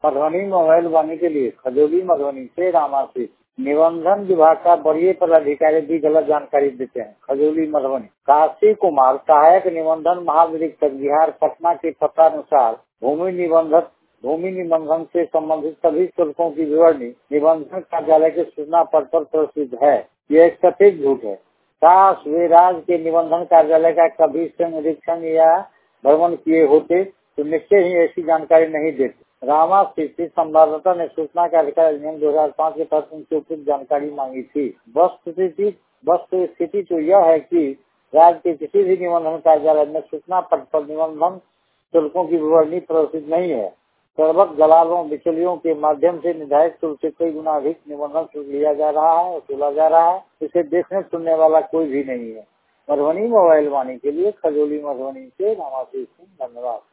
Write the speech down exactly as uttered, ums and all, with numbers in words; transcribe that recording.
Madhubani mobile वाणी के लिए खजोली मधुबनी से रामाशीष। निबंधन विभाग का वरीय पदाधिकारी भी गलत जानकारी देते हैं। खजोली मधुबनी। काशी कुमार सहायक निबंधन महानिरीक्षक बिहार पटना के पत्रानुसार भूमि निबंधक भूमि निबंधन से संबंधित सभी शुल्कों की विवरणी निबंधन कार्यालय के सूचना पत्र पर प्रसिद्ध है। यह एक सफेद झूठ है। काश वे राज्य के निबंधन कार्यालय का कभी से निरीक्षण या भ्रमण किए होते तो निश्चय ही ऐसी जानकारी नहीं देते। रामाशीष संवाददाता ने सूचना का अधिकार अधिनियम दो हजार पाँच के तहत उनसे उपयुक्त जानकारी मांगी थी। वस्तुस्थिति वस्तुस्थिति तो यह है कि राज्य के किसी भी निबंधन कार्यालय में सूचना पत्र पर निबंधन शुल्कों की विवरणी प्रदर्शित नहीं है। सर्वक दलालों बिचौलियों के माध्यम से निर्धारित शुल्क से कई गुना अधिक निबंधन शुल्क लिया जा रहा है वसूला जा रहा है। इसे देखने सुनने वाला कोई भी नहीं है। मधुबनी मोबाइल वाणी के लिए खजोली मधुबनी से रामाशीष सिंह। धन्यवाद।